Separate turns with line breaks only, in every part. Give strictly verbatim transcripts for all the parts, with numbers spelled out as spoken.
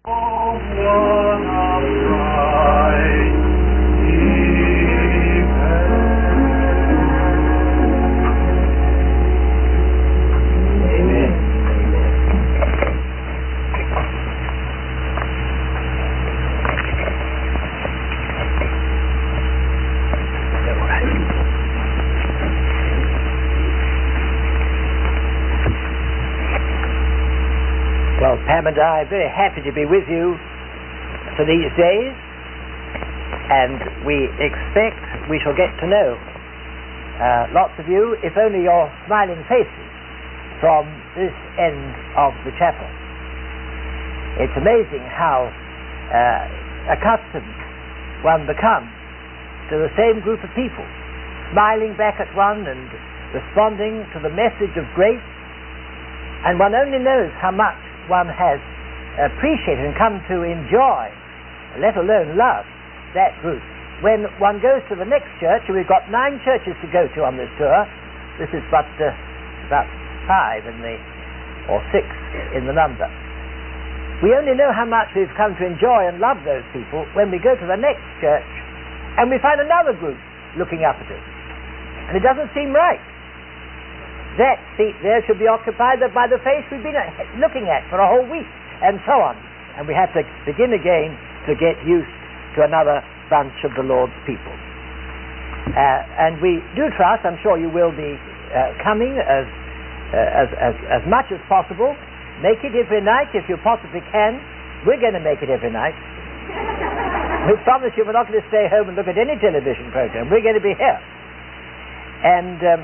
Pam and I are very happy to be with you for these days, and we expect we shall get to know uh, lots of you, if only your smiling faces, from this end of the chapel. It's amazing how uh, accustomed one becomes to the same group of people, smiling back at one and responding to the message of grace, and one only knows how much one has appreciated and come to enjoy, let alone love, that group. When one goes to the next church, and we've got nine churches to go to on this tour, this is but uh, about five in the, or six in the number. We only know how much we've come to enjoy and love those people when we go to the next church and we find another group looking up at us. And it doesn't seem right. That seat there should be occupied by the face we've been looking at for a whole week, and so on. And we have to begin again to get used to another bunch of the Lord's people. Uh, and we do trust, I'm sure you will be uh, coming as, uh, as, as, as much as possible. Make it every night if you possibly can. We're going to make it every night. We promise you we're not going to stay home and look at any television program. We're going to be here. And... Um,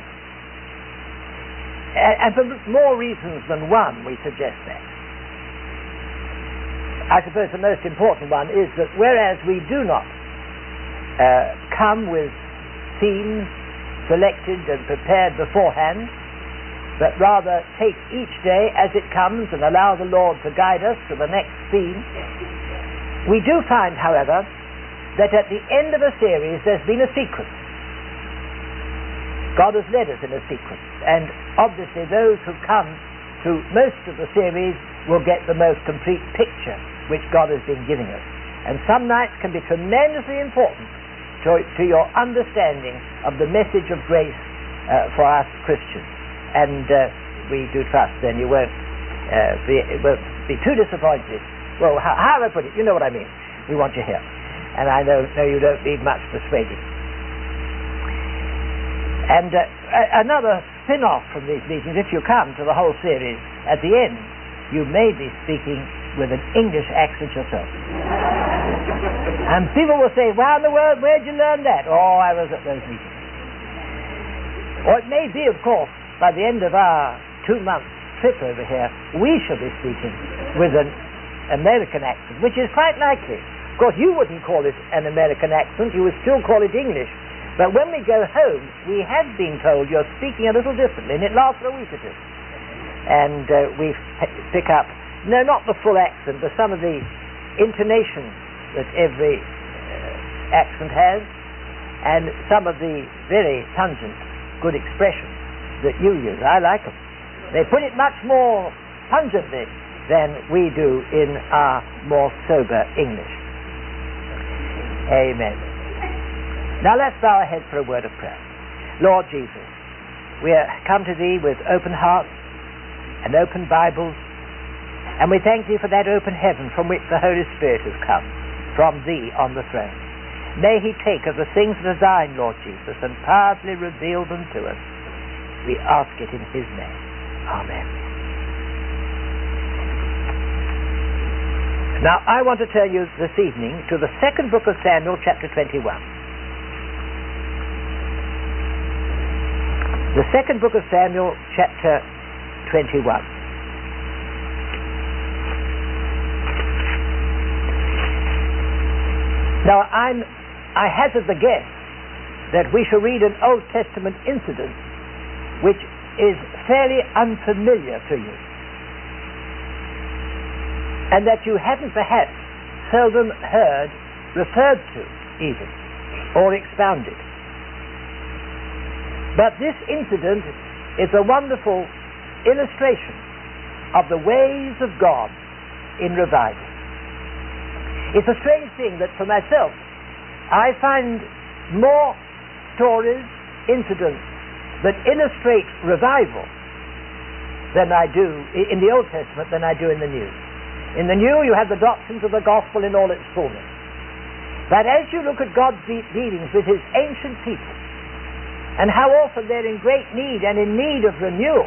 And for more reasons than one, we suggest that. I suppose the most important one is that whereas we do not uh, come with themes selected and prepared beforehand, but rather take each day as it comes and allow the Lord to guide us to the next theme, we do find, however, that at the end of a series there's been a sequence. God has led us in a sequence, and obviously those who come to most of the series will get the most complete picture which God has been giving us. And some nights can be tremendously important to, to your understanding of the message of grace uh, for us Christians. And uh, we do trust then you won't, uh, be, won't be too disappointed. Well, how, how do I put it? You know what I mean. We want you here. And I know, know you don't need much persuading. And uh, another spin-off from these meetings, if you come to the whole series, at the end, you may be speaking with an English accent yourself. And people will say, "Why in the world, where'd you learn that?" "Oh, I was at those meetings." Or it may be, of course, by the end of our two-month trip over here, we shall be speaking with an American accent, which is quite likely. Of course, you wouldn't call it an American accent, you would still call it English. But when we go home, we have been told you're speaking a little differently, and it lasts for a week or two. And uh, we p- pick up, no, not the full accent, but some of the intonations that every uh, accent has, and some of the very pungent, good expressions that you use. I like them. They put it much more pungently than we do in our more sober English. Amen. Now let's bow our heads for a word of prayer. Lord Jesus, we come to Thee with open hearts and open Bibles, and we thank Thee for that open heaven from which the Holy Spirit has come, from Thee on the throne. May He take of the things that are Thine, Lord Jesus, and powerfully reveal them to us. We ask it in His name. Amen. Now I want to turn you this evening to the second book of Samuel, chapter twenty-one. The second book of Samuel, chapter twenty-one. Now, I'm, I hazard the guess that we shall read an Old Testament incident which is fairly unfamiliar to you, and that you haven't perhaps seldom heard referred to even, or expounded. But this incident is a wonderful illustration of the ways of God in revival. It's a strange thing that for myself, I find more stories, incidents that illustrate revival than I do in the Old Testament than I do in the New. In the New, you have the doctrines of the gospel in all its fullness. But as you look at God's dealings with his ancient people, and how often they're in great need and in need of renewal,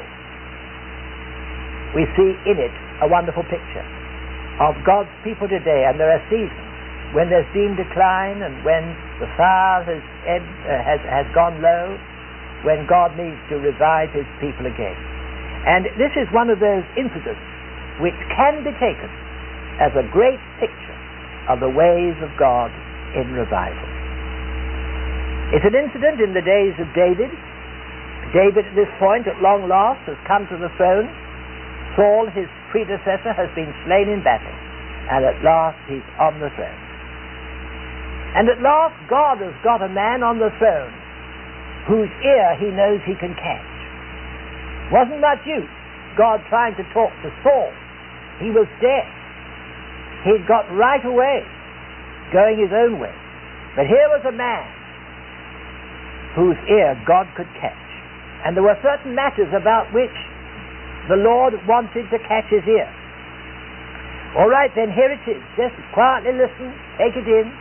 we see in it a wonderful picture of God's people today. And there are seasons when there's been decline and when the fire has, ebbed, uh, has, has gone low, when God needs to revive his people again. And this is one of those incidents which can be taken as a great picture of the ways of God in revival. It's an incident in the days of David. David at this point, at long last, has come to the throne. Saul, his predecessor, has been slain in battle, and at last he's on the throne. And at last God has got a man on the throne whose ear he knows he can catch. Wasn't much use God trying to talk to Saul. He was deaf. He'd got right away, going his own way. But here was a man whose ear God could catch. And there were certain matters about which the Lord wanted to catch his ear. All right, then here it is. Just quietly listen, take it in,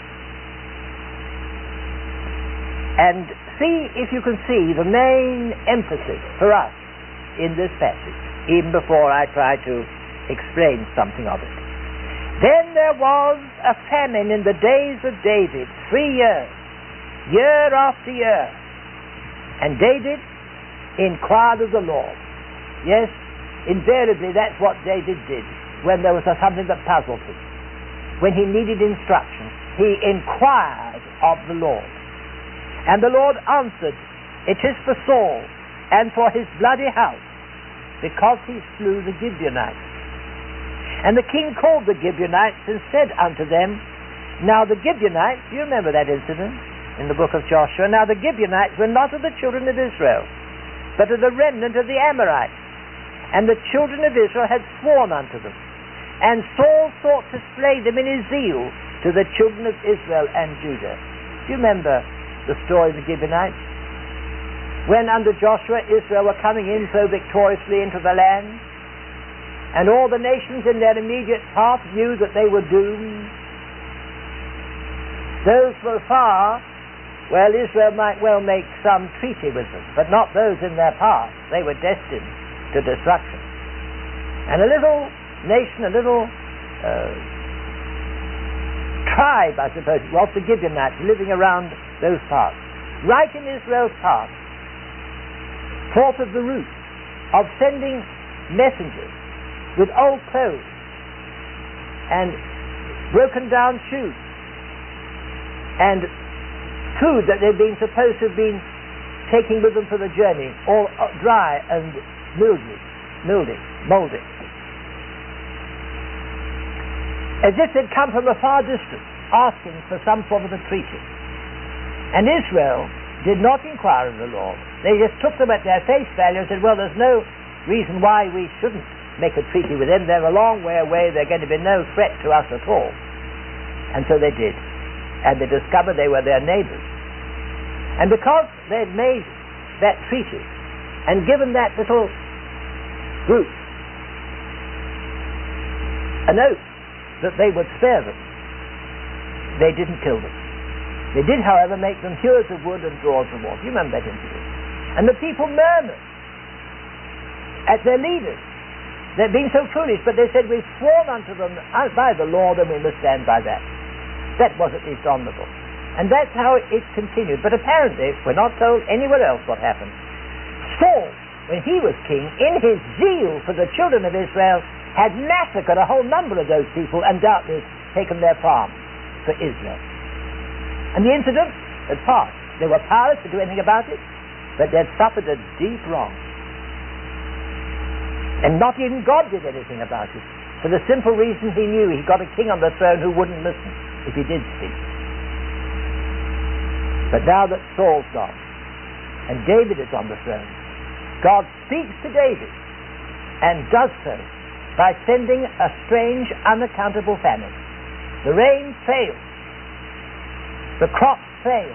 and see if you can see the main emphasis for us in this passage, even before I try to explain something of it. Then there was a famine in the days of David, three years, year after year. And David inquired of the Lord. Yes, invariably that's what David did when there was a, something that puzzled him. When he needed instruction, he inquired of the Lord. And the Lord answered, "It is for Saul and for his bloody house, because he slew the Gibeonites." And the king called the Gibeonites and said unto them, now the Gibeonites, you remember that incident in the book of Joshua, now the Gibeonites were not of the children of Israel, but of the remnant of the Amorites. And the children of Israel had sworn unto them. And Saul sought to slay them in his zeal to the children of Israel and Judah. Do you remember the story of the Gibeonites? When under Joshua, Israel were coming in so victoriously into the land, and all the nations in their immediate path knew that they were doomed. Those from afar, well, Israel might well make some treaty with them, but not those in their path. They were destined to destruction. And a little nation, a little uh, tribe, I suppose it was, the Gibeonites, living around those parts, right in Israel's path, thought of the route of sending messengers with old clothes and broken down shoes and food that they'd been supposed to have been taking with them for the journey, all dry and mildewy, mildewy, moldy, as if they'd come from a far distance asking for some form of a treaty. And Israel did not inquire of the Lord. They just took them at their face value and said, well, there's no reason why we shouldn't make a treaty with them. They're a long way away. They're going to be no threat to us at all. And so they did. And they discovered they were their neighbors. And because they'd made that treaty and given that little group an oath that they would spare them, they didn't kill them. They did, however, make them hewers of wood and drawers of water. You remember that incident? And the people murmured at their leaders. They're being so foolish, but they said, we've sworn unto them by the Lord, and we must stand by that. That was at least honorable. And that's how it continued. But apparently, we're not told anywhere else what happened. Saul, when he was king, in his zeal for the children of Israel, had massacred a whole number of those people and doubtless taken their farms for Israel. And the incident had passed. They were powerless to do anything about it, but they'd suffered a deep wrong. And not even God did anything about it, for the simple reason he knew he got a king on the throne who wouldn't listen if he did speak. But now that Saul's gone, and David is on the throne, God speaks to David, and does so by sending a strange, unaccountable famine. The rain failed. The crops failed.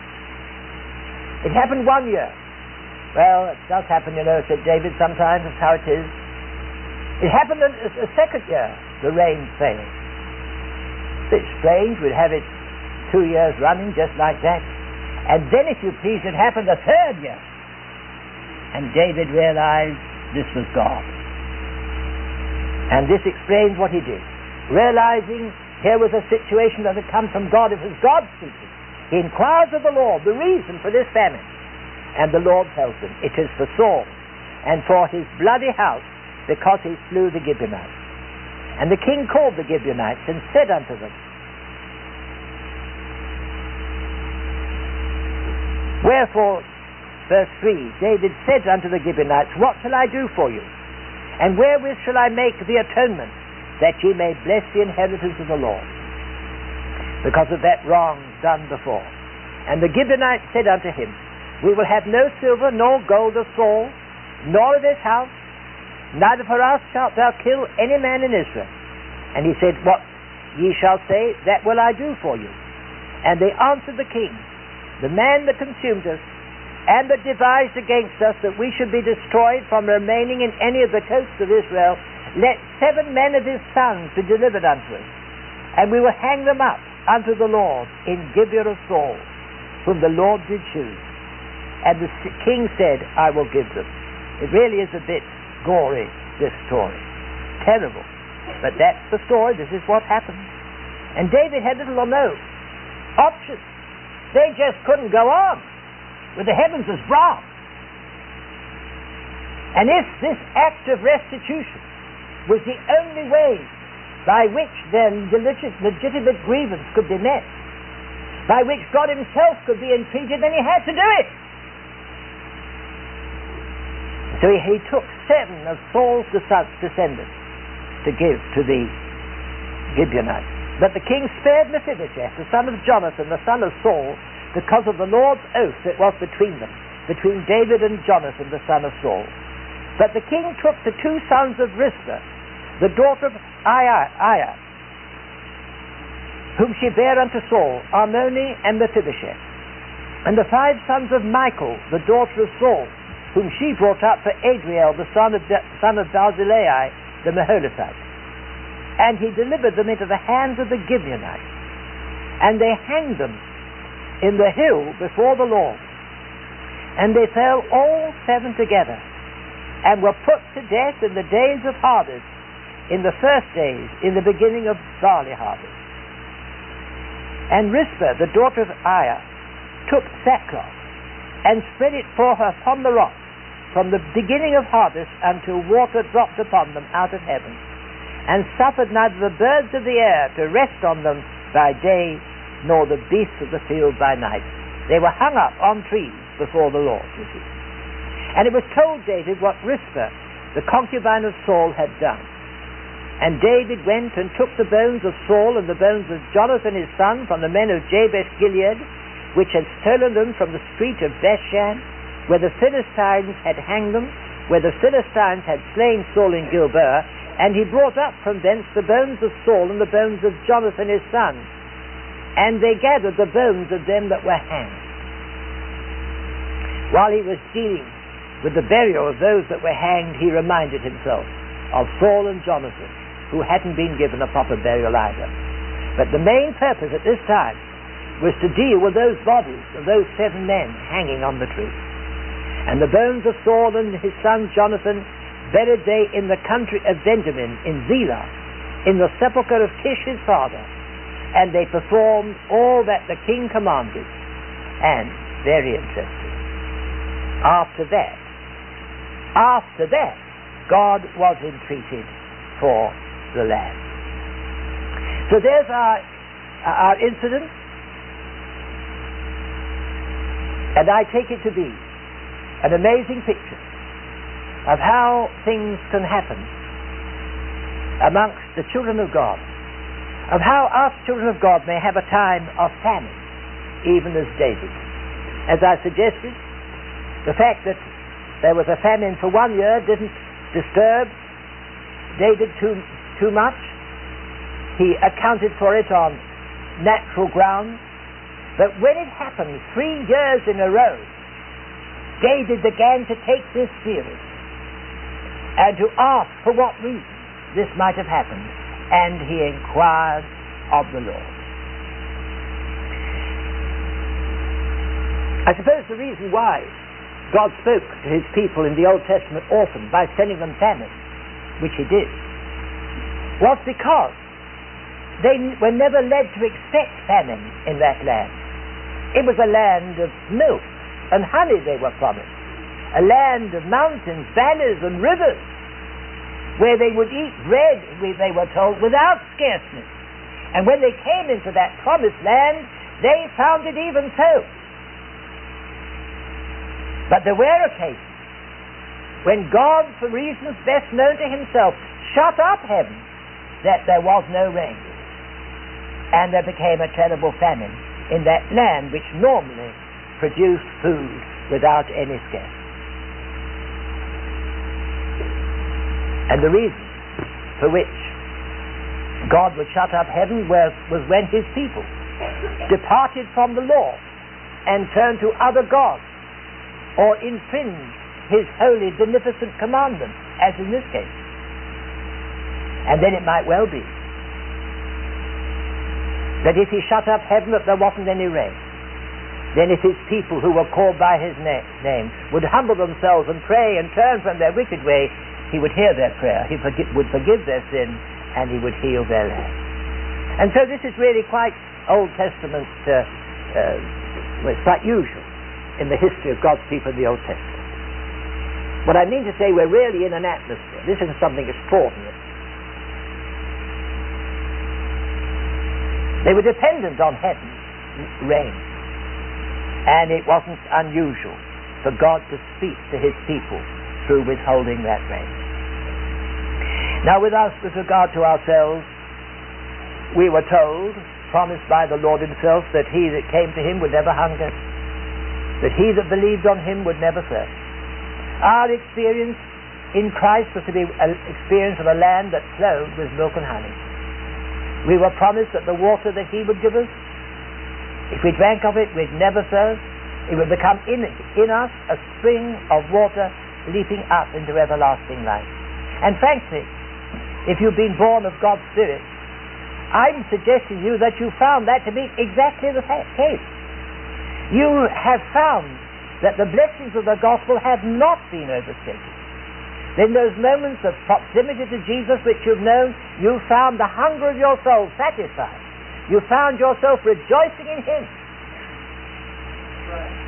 It happened one year. Well, it does happen, you know, said David, sometimes. That's how it is. It happened a, a second year. The rain failed. It's strange. We'd have it two years running just like that. And then, if you please, it happened a third year. And David realized this was God. And this explains what he did. Realizing here was a situation that had come from God. It was God speaking. He inquires of the Lord the reason for this famine. And the Lord tells him, it is for Saul and for his bloody house, because he slew the Gibeonites. And the king called the Gibeonites and said unto them, wherefore, verse three, David said unto the Gibeonites, what shall I do for you? And wherewith shall I make the atonement, that ye may bless the inheritance of the Lord? Because of that wrong done before. And the Gibeonites said unto him, we will have no silver nor gold of Saul, nor of his house, neither for us shalt thou kill any man in Israel. And he said, what ye shall say, that will I do for you. And they answered the king, the man that consumed us, and that devised against us that we should be destroyed from remaining in any of the coasts of Israel, let seven men of his sons be delivered unto us, and we will hang them up unto the Lord in Gibeah of Saul, whom the Lord did choose. And the king said, I will give them. It really is a bit gory, this story. Terrible. But that's the story. This is what happened. And David had little or no option. They just couldn't go on with the heavens as brass. And if this act of restitution was the only way by which their legit- legitimate grievance could be met, by which God himself could be entreated, then he had to do it. So he, he took seven of Saul's descendants to give to the Gibeonites. But the king spared Mephibosheth, the son of Jonathan, the son of Saul, because of the Lord's oath that was between them, between David and Jonathan, the son of Saul. But the king took the two sons of Rizpah, the daughter of Aiah, whom she bare unto Saul, Armoni and Mephibosheth, and the five sons of Michal, the daughter of Saul, whom she brought up for Adriel, the son of, son of Barzillai, the Meholathite. And he delivered them into the hands of the Gibeonites, and they hanged them in the hill before the Lord. And they fell all seven together, and were put to death in the days of harvest, in the first days, in the beginning of barley harvest. And Rizpah, the daughter of Aiah, took sackcloth, and spread it for her upon the rock, from the beginning of harvest until water dropped upon them out of heaven, and suffered neither the birds of the air to rest on them by day, nor the beasts of the field by night. They were hung up on trees before the Lord, you see. And it was told David what Rizpah, the concubine of Saul, had done. And David went and took the bones of Saul and the bones of Jonathan his son from the men of Jabesh Gilead, which had stolen them from the street of Bethshan, where the Philistines had hanged them, where the Philistines had slain Saul in Gilboa, and he brought up from thence the bones of Saul and the bones of Jonathan his son, and they gathered the bones of them that were hanged. While he was dealing with the burial of those that were hanged, he reminded himself of Saul and Jonathan, who hadn't been given a proper burial either. But the main purpose at this time was to deal with those bodies of those seven men hanging on the tree. And the bones of Saul and his son Jonathan buried they in the country of Benjamin, in Zelah, in the sepulchre of Kish his father. And they performed all that the king commanded. And, very interesting, after that, after that, God was entreated for the land. So there's our, our incident. And I take it to be an amazing picture of how things can happen amongst the children of God, of how us children of God may have a time of famine, even as David. As I suggested, the fact that there was a famine for one year didn't disturb David too, too much. he accounted for it on natural grounds. But when it happened three years in a row, David began to take this serious and to ask for what reason this might have happened, and he inquired of the Lord. I suppose the reason why God spoke to his people in the Old Testament often by sending them famine, which he did, was because they were never led to expect famine in that land. It was a land of milk and honey they were promised, a land of mountains, valleys and rivers, where they would eat bread, they were told, without scarceness. And when they came into that promised land, they found it even so. But there were occasions when God, for reasons best known to himself, shut up heaven, that there was no rain, and there became a terrible famine in that land which normally produced food without any scarcity. And the reason for which God would shut up heaven was, was when his people departed from the law and turned to other gods, or infringed his holy, beneficent commandments, as in this case. And then it might well be that if he shut up heaven, that there wasn't any rain, then if his people who were called by his na- name would humble themselves and pray and turn from their wicked way, he would hear their prayer, he forgi- would forgive their sin, and he would heal their land. And so this is really quite Old Testament, uh, uh, well, it's quite usual in the history of God's people in the Old Testament. What I mean to say, we're really in an atmosphere. This isn't something extraordinary. They were dependent on heaven's rain, and it wasn't unusual for God to speak to his people through withholding that rain. Now with us, with regard to ourselves, we were told, promised by the Lord himself, that he that came to him would never hunger, that he that believed on him would never thirst. Our experience in Christ was to be an experience of a land that flowed with milk and honey. We were promised that the water that he would give us, if we drank of it, we'd never thirst. It would become in, in us a spring of water leaping up into everlasting life. And frankly, if you've been born of God's Spirit, I'm suggesting to you that you found that to be exactly the case. You have found that the blessings of the gospel have not been overstated. In those moments of proximity to Jesus which you've known, you found the hunger of your soul satisfied. You found yourself rejoicing in him.
Right.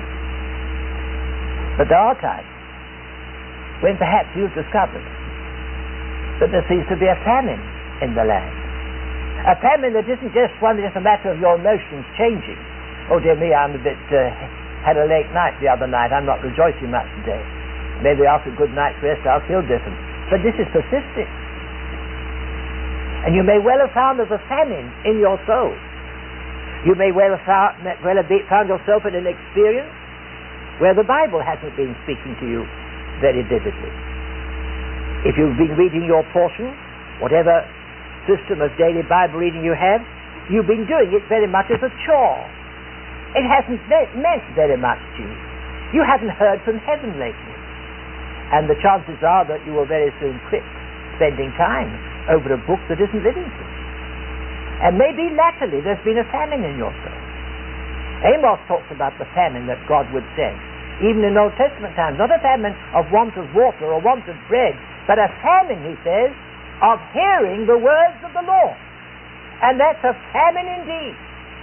But there are times when perhaps you've discovered that there seems to be a famine in the land. A famine that isn't just one just a matter of your emotions changing. Oh dear me, I'm a bit uh, had a late night the other night, I'm not rejoicing much today. Maybe after a good night's rest I'll feel different. But this is persisting. And you may well have found there's a famine in your soul. You may well have found, well have found yourself in an experience where the Bible hasn't been speaking to you very vividly. If you've been reading your portion, whatever system of daily Bible reading you have, you've been doing it very much as a chore. It hasn't meant very much to you. You haven't heard from heaven lately. And the chances are that you will very soon quit spending time over a book that isn't living to you. And maybe latterly there's been a famine in your soul. Amos talks about the famine that God would send, even in Old Testament times. Not a famine of want of water or want of bread, but a famine, he says, of hearing the words of the Lord. And that's a famine indeed.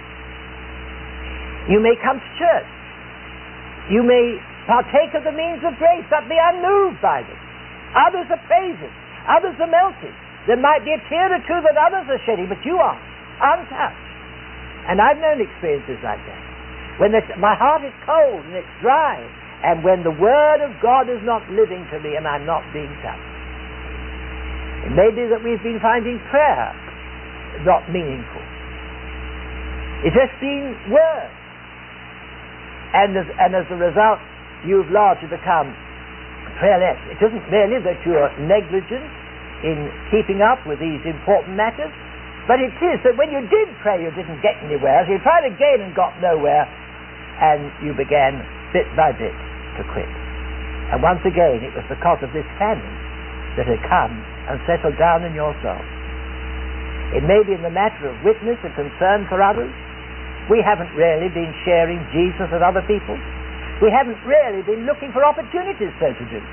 You may come to church. You may partake of the means of grace, but be unmoved by them. Others are praising. Others are melting. There might be a tear or two that others are shedding, but you are untouched. And I've known experiences like that. When my heart is cold and it's dry, and when the Word of God is not living to me and I'm not being touched. It may be that we've been finding prayer not meaningful. It's just been words. And as, and as a result, you've largely become prayerless. It isn't merely that you are negligent in keeping up with these important matters, But it is that when you did pray, you didn't get anywhere. So you tried again and got nowhere, and you began bit by bit to quit. And once again, it was because of this famine that had come and settled down in your soul. It may be in the matter of witness and concern for others. We haven't really been sharing Jesus with other people. We haven't really been looking for opportunities so to do.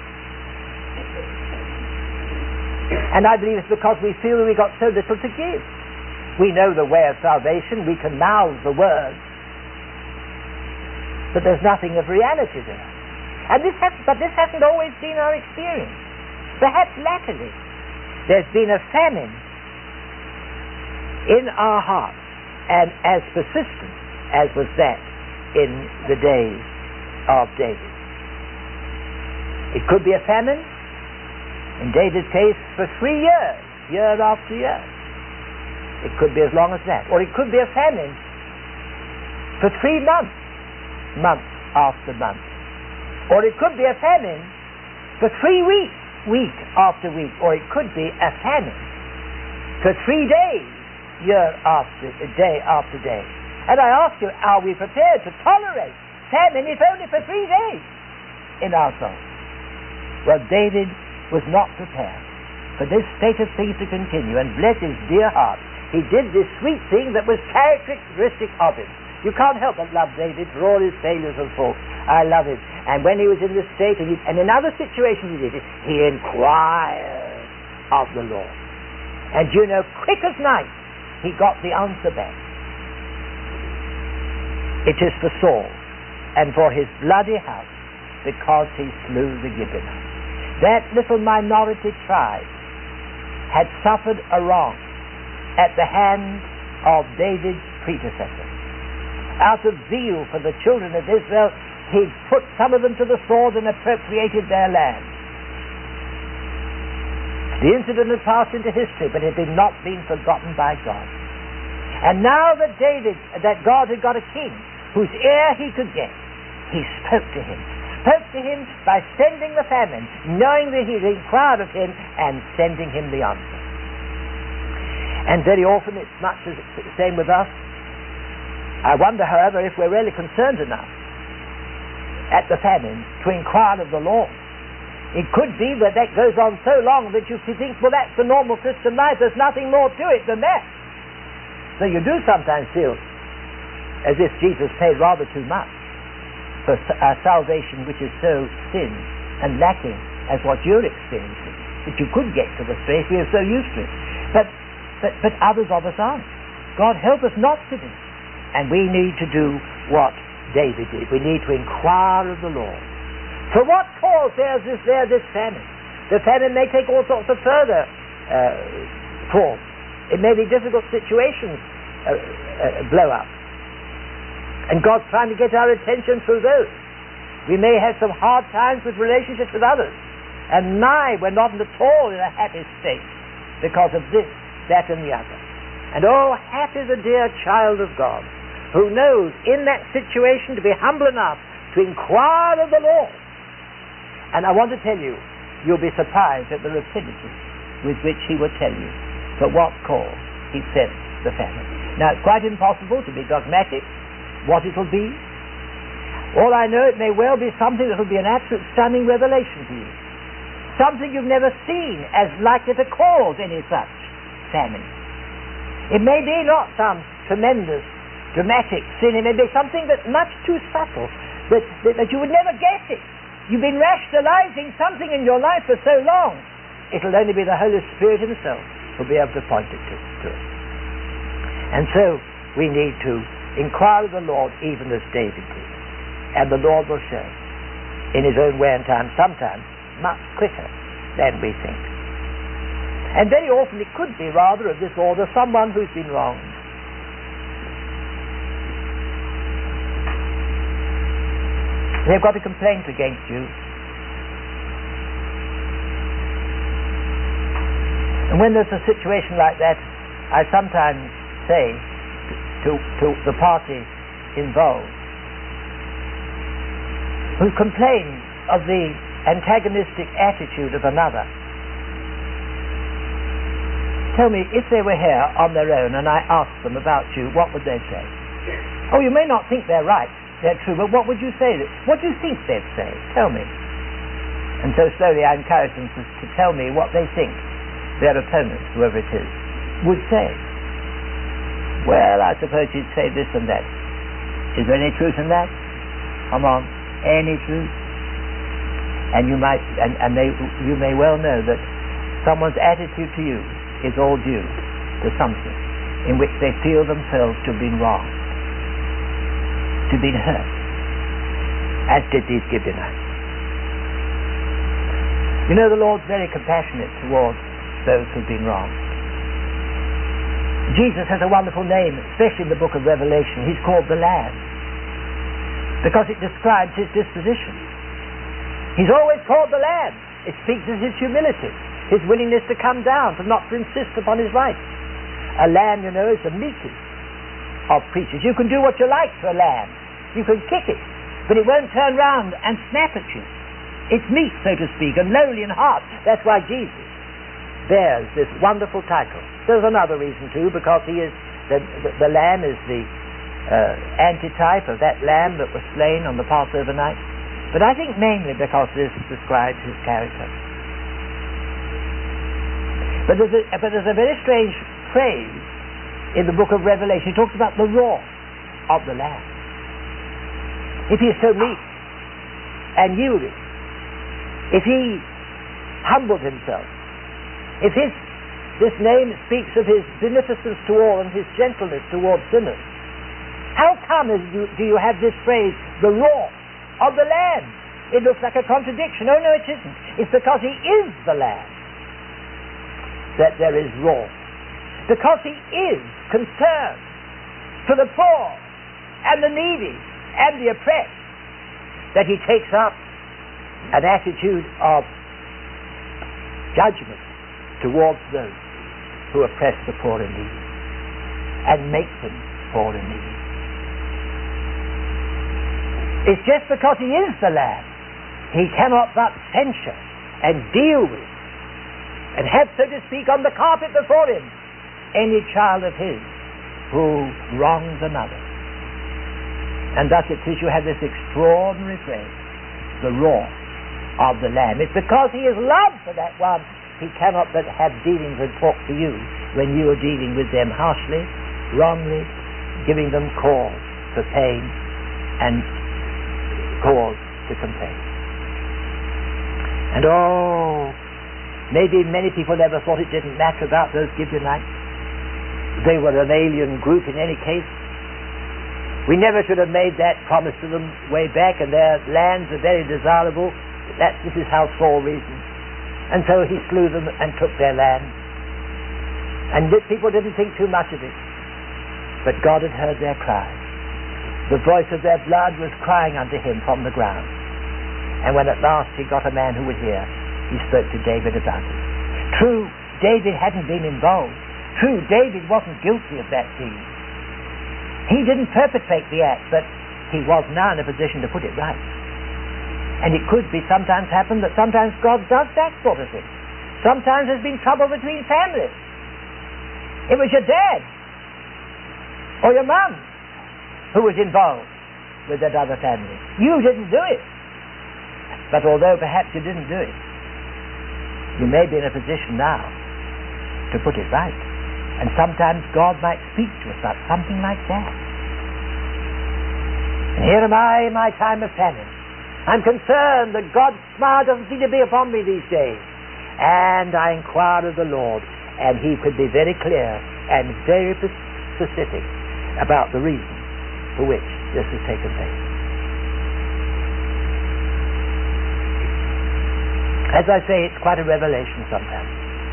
And I believe it's because we feel that we've got so little to give. We know the way of salvation. We can mouth the words. But there's nothing of reality there. And this has, but this hasn't always been our experience. Perhaps latterly there's been a famine in our hearts, and as persistent as was that in the days of David. It could be a famine, in David's case, for three years, year after year. It could be as long as that. Or it could be a famine for three months, month after month. Or it could be a famine for three weeks, week after week. Or it could be a famine for three days, year after day after day. And I ask you, are we prepared to tolerate famine if only for three days in our soul? Well, David was not prepared for this state of things to continue, and bless his dear heart, he did this sweet thing that was characteristic of him. You can't help but love David for all his failures and faults. I love him. And when he was in this state, and, he, and in other situations he did it, he inquired of the Lord. And you know, quick as night, he got the answer back. It is for Saul and for his bloody house, because he slew the Gibeonites. That little minority tribe had suffered a wrong at the hand of David's predecessor. Out of zeal for the children of Israel, he put some of them to the sword and appropriated their land. The incident had passed into history, but it had not been forgotten by God. And now that David, that God had got a king whose ear he could get, he spoke to him. Spoke to him by sending the famine, knowing that he had inquired of him and sending him the answer. And very often it's much as it's the same with us. I wonder, however, if we're really concerned enough at the famine to inquire of the Lord. It could be that that goes on so long that you think, well, that's the normal Christian life. There's nothing more to it than that. So you do sometimes feel as if Jesus paid rather too much for a salvation which is so thin and lacking as what you're experiencing, that you could get to the space we are so used to it. But, but, but others of us aren't. God help us not to be. And we need to do what David did. We need to inquire of the Lord. For what cause there is there this famine? The famine may take all sorts of further uh, forms. It may be difficult situations uh, uh, blow up. And God's trying to get our attention through those. We may have some hard times with relationships with others. And my, we're not at all in a happy state because of this, that and the other. And oh, happy the dear child of God who knows in that situation to be humble enough to inquire of the Lord. And I want to tell you, you'll be surprised at the rapidity with which he will tell you for what cause he sent the famine. Now, it's quite impossible to be dogmatic what it'll be. All I know, it may well be something that will be an absolute stunning revelation to you. Something you've never seen as likely to cause any such famine. It may be not some tremendous, dramatic sin. It may be something that's much too subtle, that, that, that you would never guess it. You've been rationalizing something in your life for so long. It'll only be the Holy Spirit himself who'll be able to point it to, to us. And so we need to inquire of the Lord even as David did. And the Lord will show in his own way and time, sometimes much quicker than we think. And very often it could be rather of this order, someone who's been wronged. They've got a complaint against you. And when there's a situation like that, I sometimes say to, to the party involved who complains of the antagonistic attitude of another, Tell me, if they were here on their own and I asked them about you, what would they say? Oh, you may not think they're right, they're true, but what would you say? What do you think they'd say? Tell me. And so slowly I encourage them to, to tell me what they think their opponents, whoever it is, would say. Well, I suppose you'd say this and that. Is there any truth in that? Come on, any truth? And you might, and, and they, you may well know that someone's attitude to you is all due to something in which they feel themselves to have been wrong, to have been hurt, as did these Gibeonites. You know, the Lord's very compassionate towards those who've been wrong. Jesus has a wonderful name, especially in the book of Revelation. He's called the Lamb, because it describes his disposition. He's always called the Lamb. It speaks of his humility, his willingness to come down, to not to insist upon his rights. A lamb, you know, is the meekest of creatures. You can do what you like to a lamb. You can kick it, but it won't turn round and snap at you. It's meek, so to speak, and lowly in heart. That's why Jesus bears this wonderful title. There's another reason too, because he is the, the, the lamb is the uh, antitype of that lamb that was slain on the Passover night. But I think mainly because this describes his character. But there's a, but there's a very strange phrase in the book of Revelation. He talks about the roar of the Lamb. If he is so meek and yielding, if he humbled himself, if his this name speaks of his beneficence to all and his gentleness towards sinners, how come is you, do you have this phrase, the roar of the Lamb? It looks like a contradiction. Oh no, it isn't. It's because he is the Lamb that there is roar. Because he is concerned for the poor and the needy and the oppressed, that he takes up an attitude of judgment towards those who oppress the poor and needy and make them poor and needy. It's just because he is the Lamb, he cannot but censure and deal with and have, so to speak, on the carpet before him any child of his who wrongs another. And thus it is you have this extraordinary phrase, the roar of the Lamb. It's because he is love for that one, he cannot but have dealings and talk to you when you are dealing with them harshly, wrongly, giving them cause for pain and cause to complain. And oh, maybe many people never thought it didn't matter about those Gibeonites. They were an alien group in any case. We never should have made that promise to them way back, and their lands are very desirable. That, this is how Saul reasoned. And so he slew them and took their land. And the people didn't think too much of it. But God had heard their cry. The voice of their blood was crying unto him from the ground. And when at last he got a man who would hear, he spoke to David about it. True, David hadn't been involved. True, David wasn't guilty of that deed. He didn't perpetrate the act, but he was now in a position to put it right. And it could be sometimes happen that sometimes God does that sort of thing. Sometimes there's been trouble between families. It was your dad or your mum who was involved with that other family. You didn't do it. But although perhaps you didn't do it, you may be in a position now to put it right. And sometimes God might speak to us about something like that. And here am I in my time of famine. I'm concerned that God's smile doesn't seem to be upon me these days. And I inquire of the Lord, and he could be very clear and very specific about the reason for which this has taken place. As I say, it's quite a revelation sometimes.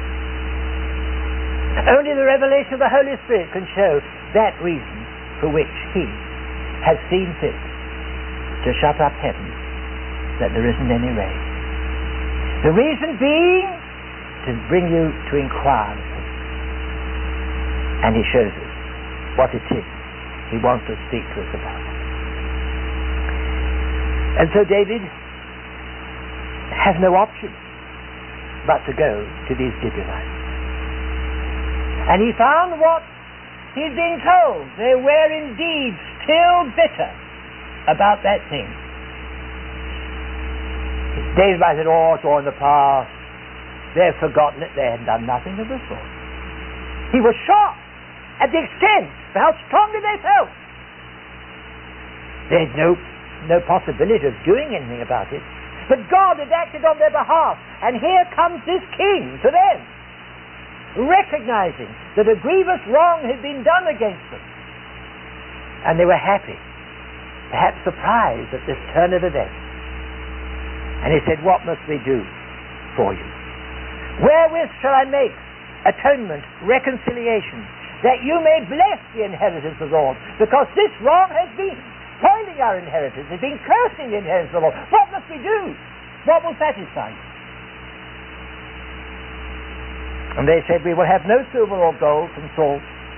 Only the revelation of the Holy Spirit can show that reason for which he has seen fit to shut up heaven, that there isn't any rain. The reason being to bring you to inquire of him. And he shows us what it is he wants to speak to us about. And so David has no option but to go to these Gibeonites. And he found what he'd been told. They were indeed still bitter about that thing. David might have said, oh, it's all in the past. They've forgotten it. They had done nothing of the sort. He was shocked at the extent of how strongly they felt. They had no, no possibility of doing anything about it. But God had acted on their behalf. And here comes this king to them, recognizing that a grievous wrong had been done against them. And they were happy, perhaps surprised at this turn of events. And he said, what must we do for you? Wherewith shall I make atonement, reconciliation, that you may bless the inheritance of the Lord? Because this wrong has been spoiling our inheritance, has been cursing the inheritance of the Lord. What must we do? What will satisfy you? And they said, we will have no silver or gold from Saul.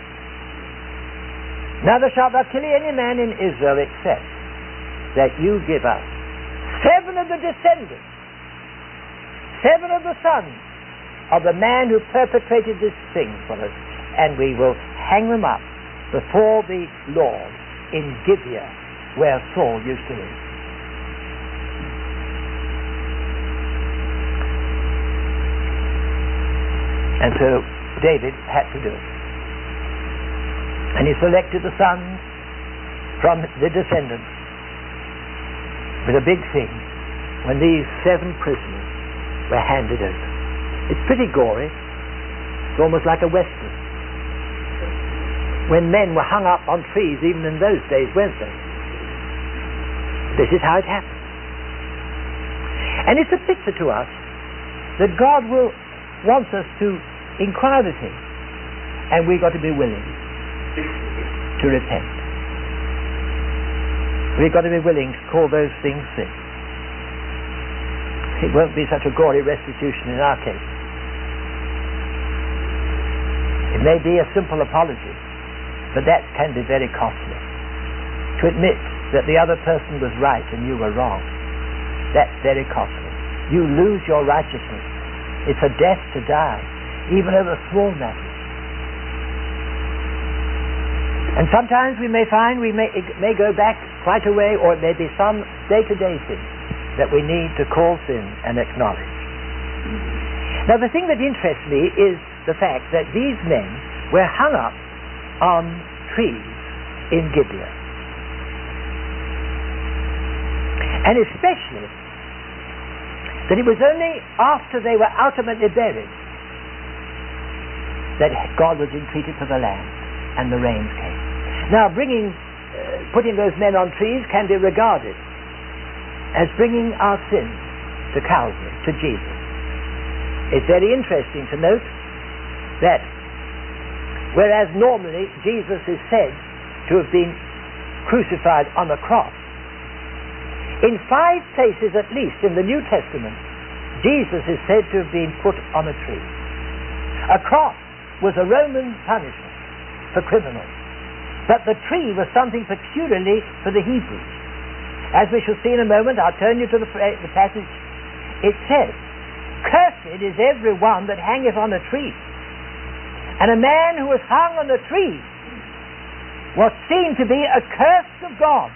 Neither shalt thou kill any man in Israel except that you give us seven of the descendants, seven of the sons of the man who perpetrated this thing for us, and we will hang them up before the Lord in Gibeah, where Saul used to live. And so David had to do it. And he selected the sons from the descendants with a big thing when these seven prisoners were handed over. It's pretty gory. It's almost like a western. When men were hung up on trees, even in those days, weren't they? This is how it happened. And it's a picture to us that God will wants us to inquire of him, and we've got to be willing to repent. We've got to be willing to call those things sin. It won't be such a gory restitution in our case. It may be a simple apology, but that can be very costly. To admit that the other person was right and you were wrong, that's very costly. You lose your righteousness. It's a death to die, even over small matters. And sometimes we may find we may, it may go back quite a way, or it may be some day-to-day thing that we need to call sin and acknowledge. Now, the thing that interests me is the fact that these men were hung up on trees in Gibeah. And especially that it was only after they were ultimately buried that God was entreated for the land and the rains came. Now, bringing, uh, putting those men on trees can be regarded as bringing our sins to Calvary, to Jesus. It's very interesting to note that whereas normally Jesus is said to have been crucified on a cross, in five places at least in the New Testament, Jesus is said to have been put on a tree. A cross was a Roman punishment for criminals, but the tree was something peculiarly for the Hebrews. As we shall see in a moment, I'll turn you to the, the passage. It says, "Cursed is every one that hangeth on a tree." And a man who was hung on a tree was seen to be accursed of God.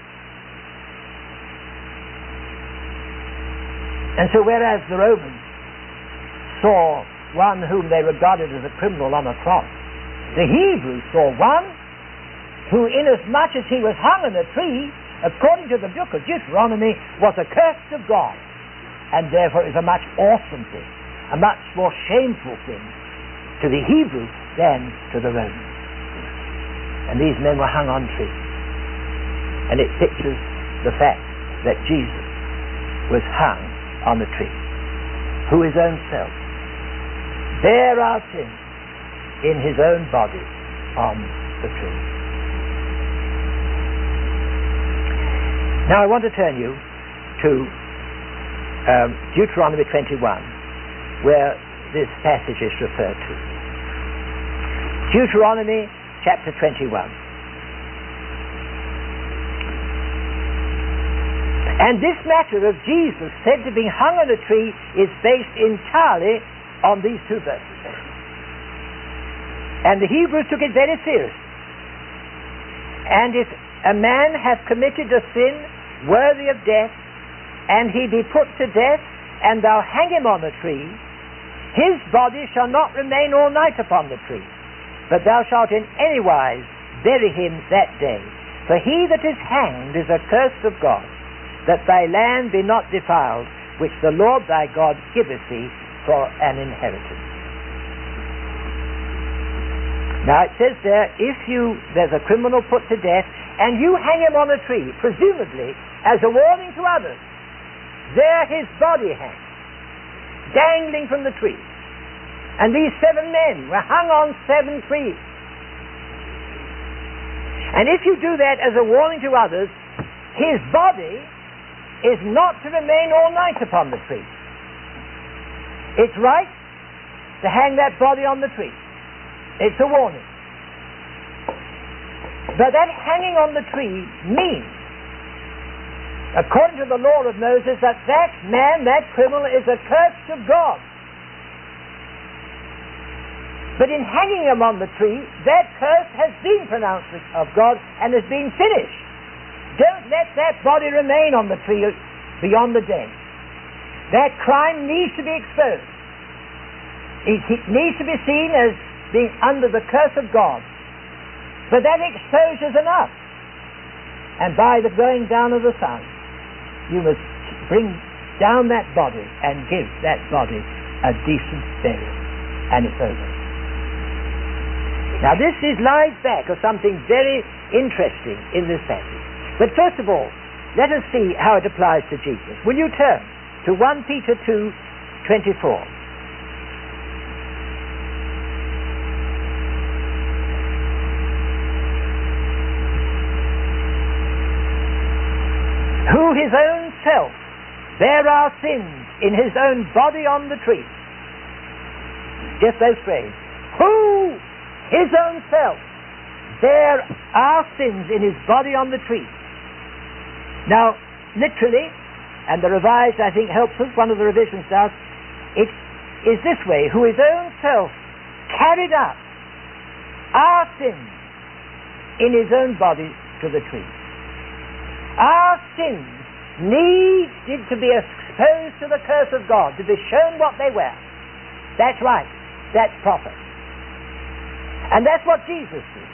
And so whereas the Romans saw one whom they regarded as a criminal on a cross, the Hebrews saw one who, inasmuch as he was hung on a tree, according to the book of Deuteronomy, was accursed of God, and therefore is a much awesome thing, a much more shameful thing to the Hebrews than to the Romans. And these men were hung on trees. And it pictures the fact that Jesus was hung on the tree, who his own self bare our sins in his own body on the tree. Now I want to turn you to um, Deuteronomy twenty-one, where this passage is referred to. Deuteronomy chapter twenty-one. And this matter of Jesus said to be hung on a tree is based entirely on these two verses. And the Hebrews took it very seriously. And if a man hath committed a sin worthy of death, and he be put to death, and thou hang him on a tree, his body shall not remain all night upon the tree, but thou shalt in any wise bury him that day. For he that is hanged is accursed of God, that thy land be not defiled, which the Lord thy God giveth thee for an inheritance. Now it says there, if you, there's a criminal put to death, and you hang him on a tree, presumably as a warning to others, there his body hangs, dangling from the tree. And these seven men were hung on seven trees. And if you do that as a warning to others, his body is not to remain all night upon the tree. It's right to hang that body on the tree. It's a warning. But that hanging on the tree means, according to the law of Moses, that that man, that criminal, is accursed of God. But in hanging him on the tree, that curse has been pronounced of God and has been finished. Don't let that body remain on the tree beyond the day. That crime needs to be exposed. It needs to be seen as being under the curse of God. But that exposure is enough. And by the going down of the sun, you must bring down that body and give that body a decent burial. And it's over. Now this is lies back of something very interesting in this passage. But first of all, let us see how it applies to Jesus. Will you turn to First Peter two twenty-four? Who his own self bare our sins in his own body on the tree. Just those phrases. Who his own self bare our sins in his body on the tree. Now, literally, and the Revised, I think, helps us, one of the revisions does, it is this way: who his own self carried up our sins in his own body to the tree. Our sins needed to be exposed to the curse of God, to be shown what they were. That's right. That's proper. And that's what Jesus did.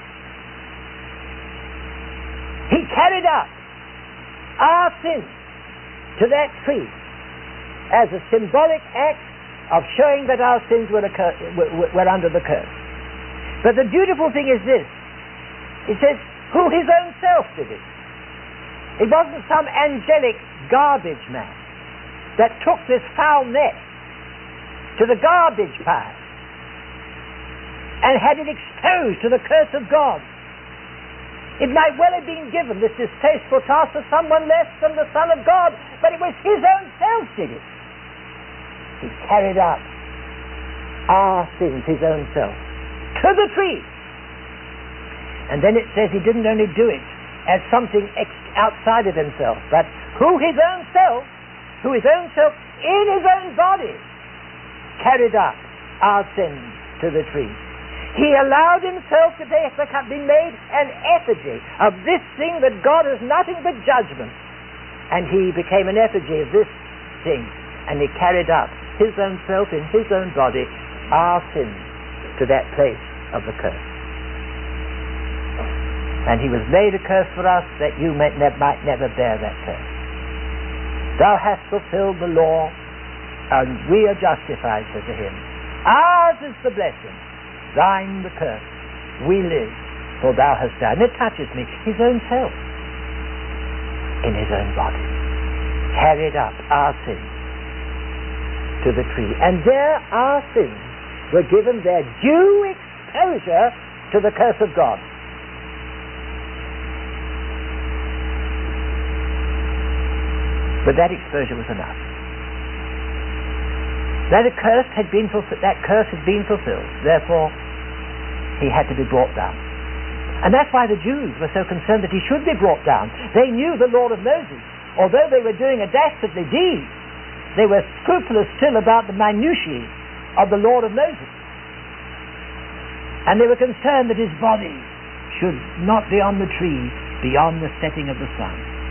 He carried up our sins to that tree as a symbolic act of showing that our sins were, occur- were, were under the curse. But the beautiful thing is this. It says, who his own self did it. It wasn't some angelic garbage man that took this foul net to the garbage pile and had it exposed to the curse of God. It might well have been given, this distasteful task, to someone less than the Son of God, but it was his own self did it. He carried up our sins, his own self, to the tree. And then it says he didn't only do it as something ex- outside of himself, but who his own self, who his own self in his own body carried up our sins to the tree. He allowed himself to be made an effigy of this thing that God is nothing but judgment. And he became an effigy of this thing, and he carried up his own self in his own body, our sins, to that place of the curse. And he was made a curse for us, that you might, ne- might never bear that curse. Thou hast fulfilled the law, and we are justified, says the hymn. Ours is the blessing, thine the curse. We live, for thou hast died. And it touches me, his own self, in his own body, carried up our sins to the tree. And there our sins were given their due exposure to the curse of God. But that exposure was enough. That curse had been fulfilled. That curse had been fulfilled. Therefore, he had to be brought down. And that's why the Jews were so concerned that he should be brought down. They knew the law of Moses. Although they were doing a dastardly deed, they were scrupulous still about the minutiae of the law of Moses. And they were concerned that his body should not be on the tree beyond the setting of the sun.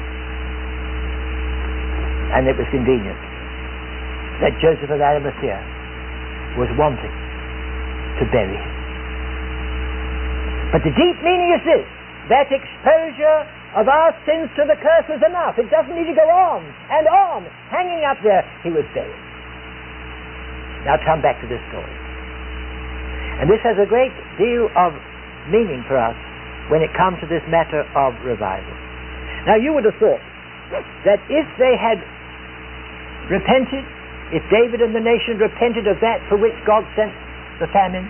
And it was convenient that Joseph of Arimathea was wanting to bury him. But the deep meaning is this: that exposure of our sins to the curse was enough. It doesn't need to go on and on, hanging up there. He was buried. Now come back to this story. And this has a great deal of meaning for us when it comes to this matter of revival. Now you would have thought that if they had repented, if David and the nation repented of that for which God sent the famine,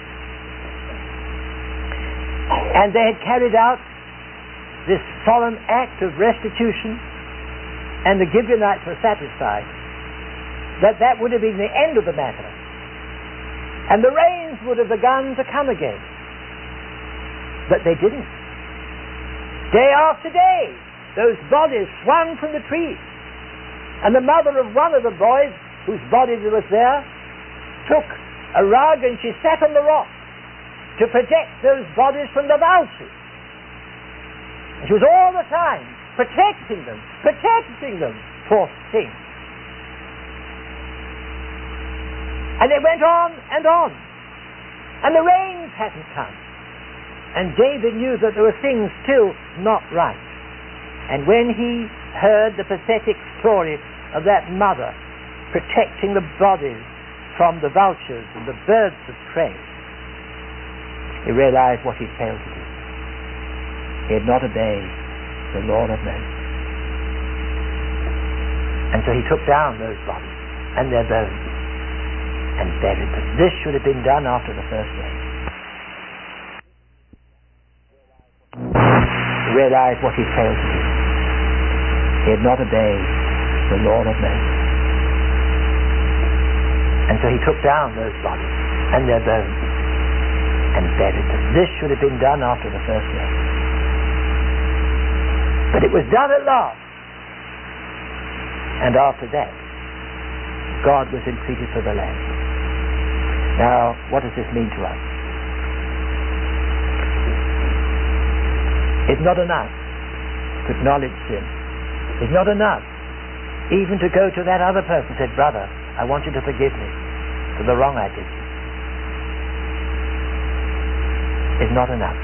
and they had carried out this solemn act of restitution, and the Gibeonites were satisfied, that that would have been the end of the matter, and the rains would have begun to come again. But they didn't. Day after day, those bodies swung from the trees, and the mother of one of the boys, whose body was there, took a rug and she sat on the rock to protect those bodies from the vultures. And she was all the time protecting them, protecting them, poor thing. And they went on and on, and the rains hadn't come, and David knew that there were things still not right. And when he heard the pathetic story of that mother protecting the bodies from the vultures and the birds of prey, he realized what he'd failed to do. He had not obeyed the law of Moses. And so he took down those bodies and their bones and buried them. This should have been done after the first day. He realized what he'd failed to do. He had not obeyed the law of Moses. And so he took down those bodies and their bones and buried them. This should have been done after the first day. But it was done at last. And after that, God was entreated for the land. Now, what does this mean to us? It's not enough to acknowledge sin. It's not enough even to go to that other person and say, brother, I want you to forgive me for the wrong I did you. It's not enough.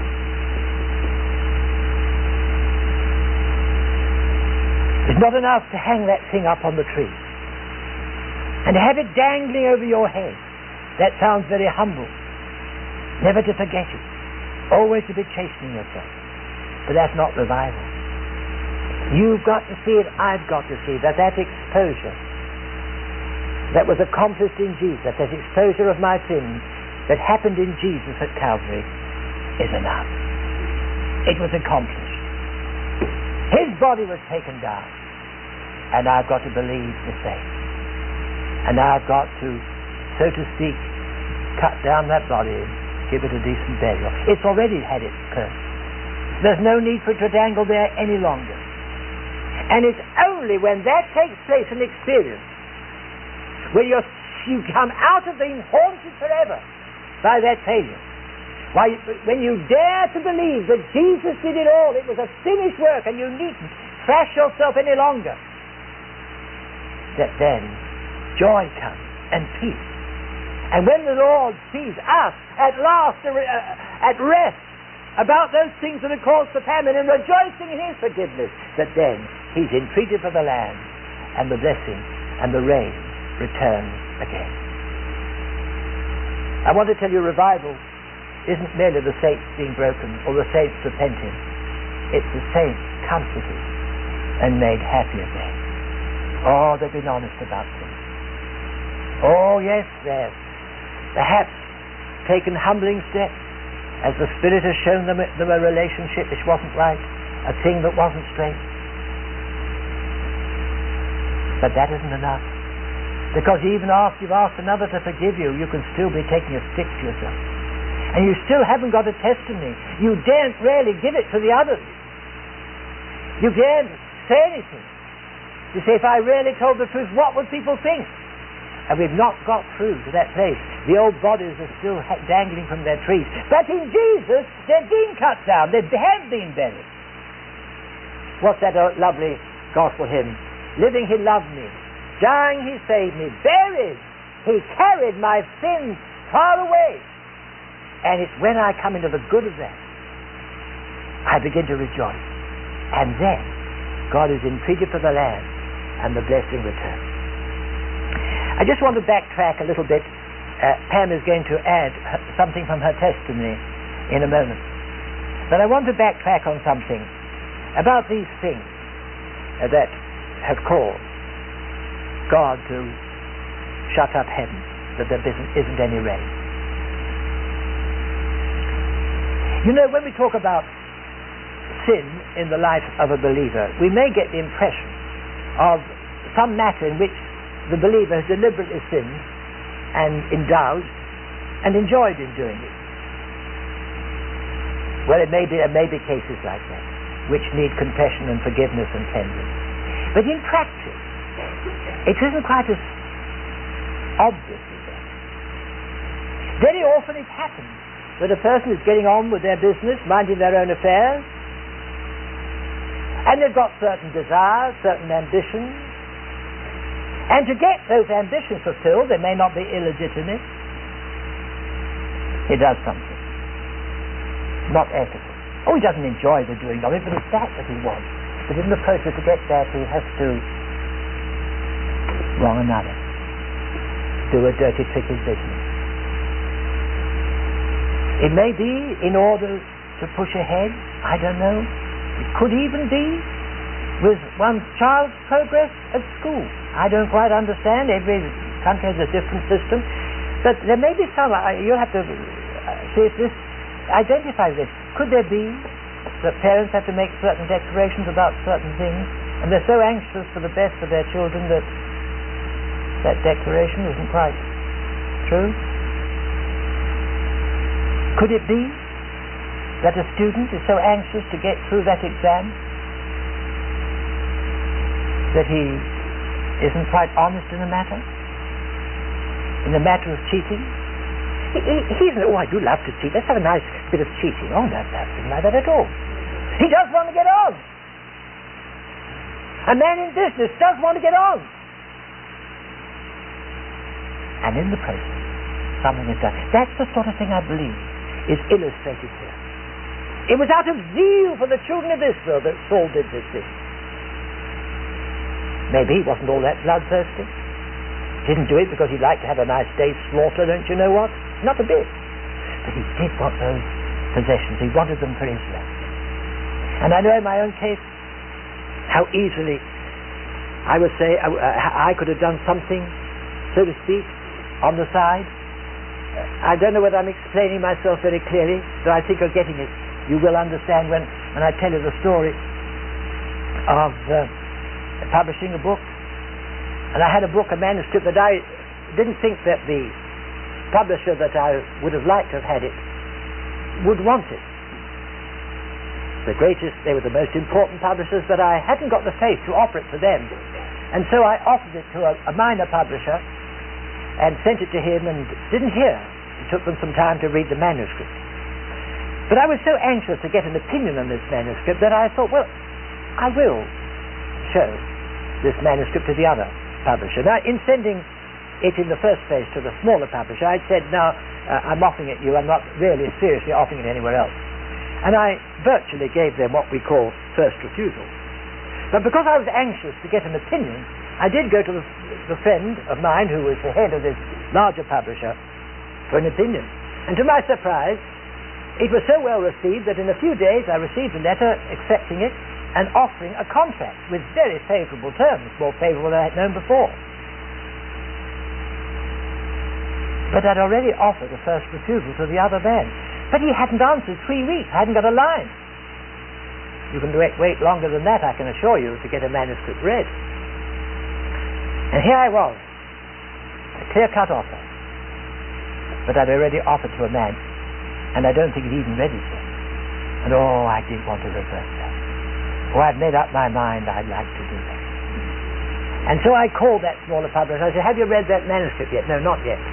It's not enough to hang that thing up on the tree and to have it dangling over your head. That sounds very humble. Never to forget it. Always to be chastening yourself. But that's not revival. You've got to see it, I've got to see that that exposure that was accomplished in Jesus, that exposure of my sins that happened in Jesus at Calvary is enough. It was accomplished. His body was taken down, and I've got to believe the same. And I've got to, so to speak, cut down that body and give it a decent burial. It's already had its curse. There's no need for it to dangle there any longer. And it's only when that takes place in experience, when you're, you come out of being haunted forever by that failure, why, when you dare to believe that Jesus did it all, it was a finished work and you needn't thrash yourself any longer, that then joy comes and peace. And when the Lord sees us at last uh, at rest about those things that have caused the famine and rejoicing in His forgiveness, that then He's entreated for the land and the blessing and the rain returns again. I want to tell you, revival isn't merely the saints being broken or the saints repenting. It's the saints comforted and made happy again. Oh, they've been honest about things. Oh, yes, they've perhaps taken humbling steps as the Spirit has shown them, them a relationship which wasn't right, a thing that wasn't straight. But that isn't enough. Because even after you've asked another to forgive you, you can still be taking a stick to yourself. And you still haven't got a testimony. You daren't really give it to the others. You daren't say anything. You say, if I really told the truth, what would people think? And we've not got through to that place. The old bodies are still ha- dangling from their trees. But in Jesus, they've been cut down. They have been buried. What's that uh, lovely gospel hymn? Living he loved me. Dying he saved me. Buried he carried my sins far away. And it's when I come into the good of that, I begin to rejoice. And then God is entreated for the land, and the blessing returns. I just want to backtrack a little bit. Uh, Pam is going to add her, something from her testimony in a moment. But I want to backtrack on something about these things uh, that have caused God to shut up heaven, that there isn't, isn't any rain. You know, when we talk about sin in the life of a believer, we may get the impression of some matter in which the believer has deliberately sinned and indulged and enjoyed in doing it. Well, it may be, there may be cases like that which need confession and forgiveness and cleansing. But in practice, it isn't quite as obvious as that. Very often it happens that a person is getting on with their business, minding their own affairs, and they've got certain desires, certain ambitions, and to get those ambitions fulfilled, they may not be illegitimate. He does something not ethical. Oh, he doesn't enjoy the doing of it, but it's that that he wants. But in the process to get that, he has to wrong another, do a dirty, tricky business. It may be in order to push ahead. I don't know. It could even be with one's child's progress at school. I don't quite understand. Every country has a different system. But there may be some, you'll have to see if this, identify this. Could there be that parents have to make certain declarations about certain things, and they're so anxious for the best of their children that that declaration isn't quite true? Could it be that a student is so anxious to get through that exam that he isn't quite honest in the matter? In the matter of cheating? He, he, he isn't, oh, I do love to cheat. Let's have a nice bit of cheating. Oh, no, that isn't like that at all. He does want to get on. A man in business does want to get on. And in the process, something is done. That's the sort of thing I believe is illustrated here. It was out of zeal for the children of Israel that Saul did this thing. Maybe he wasn't all that bloodthirsty. Didn't do it because he liked to have a nice day's slaughter, don't you know what? Not a bit. But he did want those possessions. He wanted them for Israel. And I know in my own case how easily I would say I, I could have done something, so to speak, on the side. I don't know whether I'm explaining myself very clearly, though I think you're getting it. You will understand when, when I tell you the story of uh, publishing a book. And I had a book, a manuscript, that I didn't think that the publisher that I would have liked to have had it would want it. The greatest, they were the most important publishers, but I hadn't got the faith to offer it to them. And so I offered it to a, a minor publisher and sent it to him and didn't hear. It took them some time to read the manuscript. But I was so anxious to get an opinion on this manuscript that I thought, well, I will show this manuscript to the other publisher. Now, in sending it in the first place to the smaller publisher, I'd said, now, uh, I'm offering it you, I'm not really seriously offering it anywhere else. And I virtually gave them what we call first refusal. But because I was anxious to get an opinion, I did go to the, the friend of mine who was the head of this larger publisher for an opinion. And to my surprise, it was so well received that in a few days I received a letter accepting it and offering a contract with very favourable terms, more favourable than I had known before. But I'd already offered a first refusal to the other man. But he hadn't answered three weeks. I hadn't got a line. You can wait, wait longer than that, I can assure you, to get a manuscript read. And here I was, a clear-cut offer. But I'd already offered to a man, and I don't think he'd even read it yet. And oh, I did want to reverse that. Oh, I'd made up my mind I'd like to do that. And so I called that smaller publisher. I said, have you read that manuscript yet? No, not yet.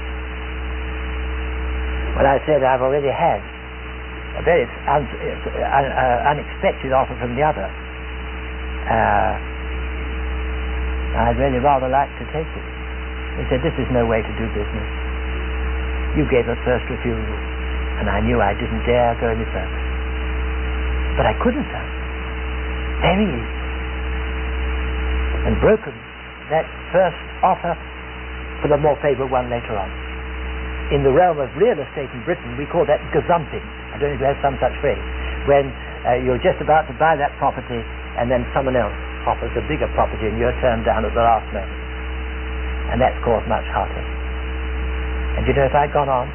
Well, I said, I've already had a very un- uh, unexpected offer from the other. Uh, I'd really rather like to take it. He said, this is no way to do business. You gave us first refusal, and I knew I didn't dare go any further. But I couldn't have. There he is. And broken that first offer for the more favourable one later on. In the realm of real estate in Britain, we call that gazumping. I don't know if you have some such phrase. When uh, you're just about to buy that property and then someone else offers a bigger property and you're turned down at the last moment. And that's caused much heartache. And you know, if I'd gone on,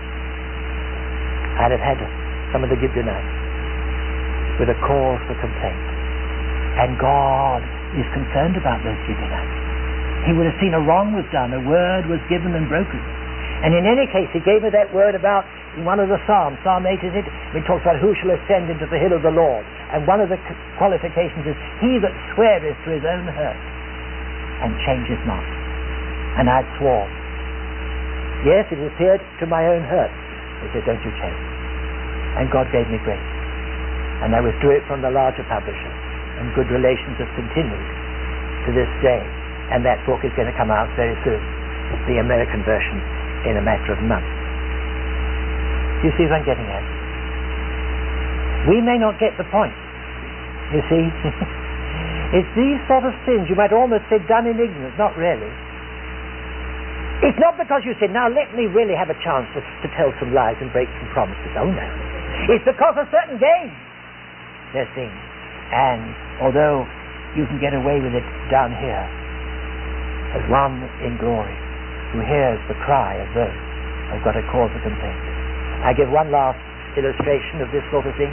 I'd have had some of the Gibeonites with a cause for complaint. And God is concerned about those Gibeonites. He would have seen a wrong was done, a word was given and broken. And in any case, he gave me that word about, in one of the Psalms, Psalm eight is it, it talks about who shall ascend into the hill of the Lord. And one of the qualifications is, he that sweareth to his own hurt and changes not. And I'd sworn. Yes, it appeared to my own hurt. He said, don't you change. And God gave me grace. And I withdrew it from the larger publisher. And good relations have continued to this day. And that book is going to come out very soon. The American version in a matter of months. Do you see what I'm getting at? We may not get the point. You see? It's these sort of sins, you might almost say done in ignorance. Not really. It's not because you said, now let me really have a chance to, to tell some lies and break some promises. Oh no. It's because of certain gains they're seen. And although you can get away with it down here, as one in glory who hears the cry of those who've got a cause of complaint. I give one last illustration of this sort of thing.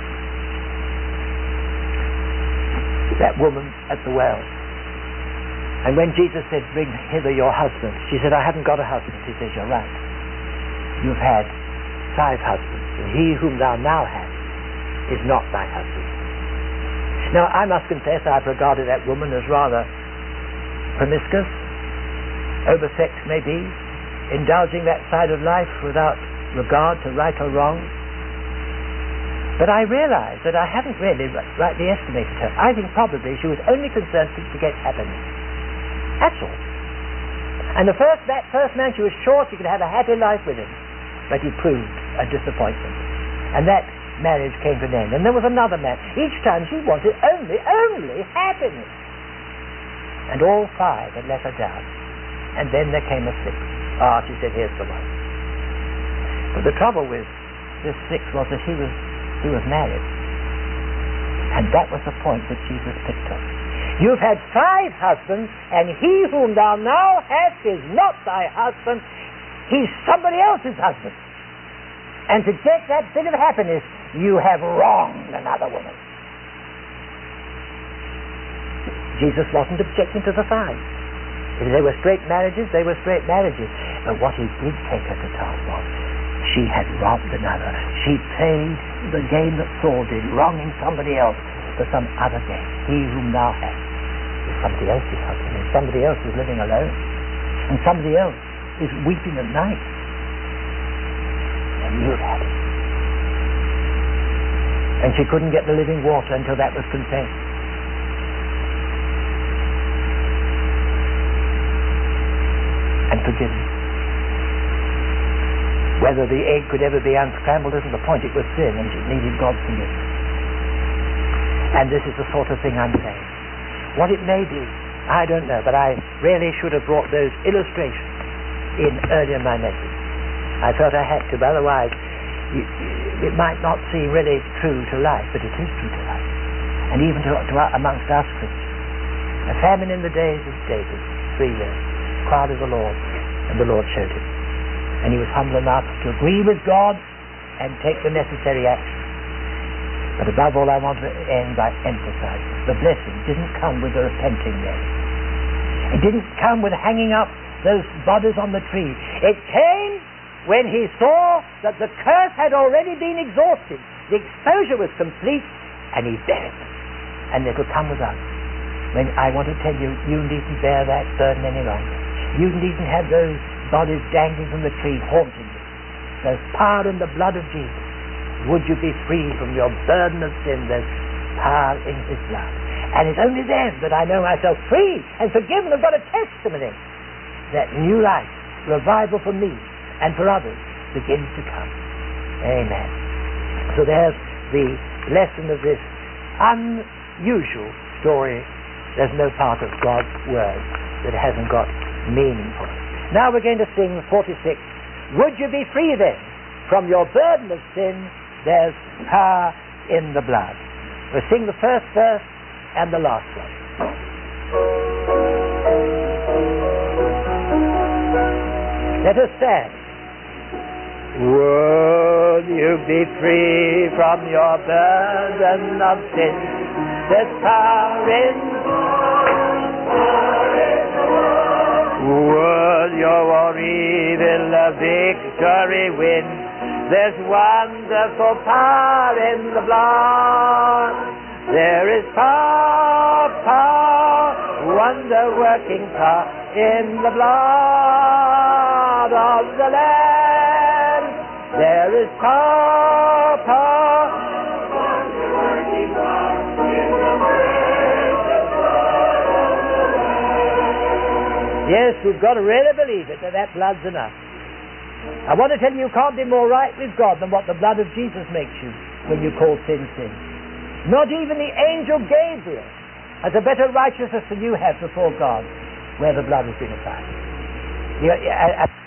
That woman at the well. And when Jesus said, bring hither your husband, she said, I haven't got a husband. He says, you're right. You've had five husbands, and he whom thou now hast is not thy husband. Now, I must confess I've regarded that woman as rather promiscuous, oversexed maybe, indulging that side of life without regard to right or wrong. But I realize that I haven't really rightly estimated her. I think probably she was only concerned to, to get happiness. That's all. And the first, that first man, she was sure she could have a happy life with him. But he proved a disappointment. And that marriage came to an end. And there was another man. Each time she wanted only, only happiness. And all five had let her down. And then there came a sixth. Ah, she said, here's the one. But the trouble with this sixth was that he was he was married. And that was the point that Jesus picked up. You've had five husbands, and he whom thou now hast is not thy husband. He's somebody else's husband. And to get that bit of happiness, you have wronged another woman. Jesus wasn't objecting to the five. If they were straight marriages, they were straight marriages. But what he did take her to task was, she had robbed another. She played the game that Saul did, wronging somebody else for some other gain. He whom thou hast is somebody else's husband, and somebody else is living alone, and somebody else is weeping at night. And you've had it. And she couldn't get the living water until that was confessed. And forgiven. Whether the egg could ever be unscrambled isn't the point. It was sin, and it needed God's forgiveness. And this is the sort of thing I'm saying. What it may be, I don't know, but I really should have brought those illustrations in earlier in my message. I felt I had to, but otherwise it might not seem really true to life, but it is true to life. And even to, to amongst us Christians. A famine in the days of David, three years. Cried of the Lord, and the Lord showed him. And he was humble enough to agree with God and take the necessary action. But above all, I want to end by emphasizing the blessing didn't come with the repenting men. It didn't come with hanging up those bodies on the tree. It came when he saw that the curse had already been exhausted. The exposure was complete, and he buried them. And it will come with us. When I want to tell you, you needn't bear that burden any longer. You needn't have those bodies dangling from the tree haunting you. There's power in the blood of Jesus. Would you be free from your burden of sin? There's power in his blood. And it's only then that I know myself free and forgiven. I've got a testimony that new life, revival for me and for others begins to come. Amen. So there's the lesson of this unusual story. There's no part of God's word that hasn't got meaning for us. Now we're going to sing forty-six. Would you be free then from your burden of sin? There's power in the blood. We'll sing the first verse and the last one. Let us stand. Would you be free from your burden of sin? There's power in would your war evil a victory win? There's wonderful power in the blood. There is power, power, wonder-working power in the blood of the Lamb. There is power, power, wonder-working power in the precious blood of the Lamb. Yes, we've got to really believe it, that that blood's enough. I want to tell you, you can't be more right with God than what the blood of Jesus makes you when you call sin sin. Not even the angel Gabriel has a better righteousness than you have before God where the blood has been applied. You, uh, uh,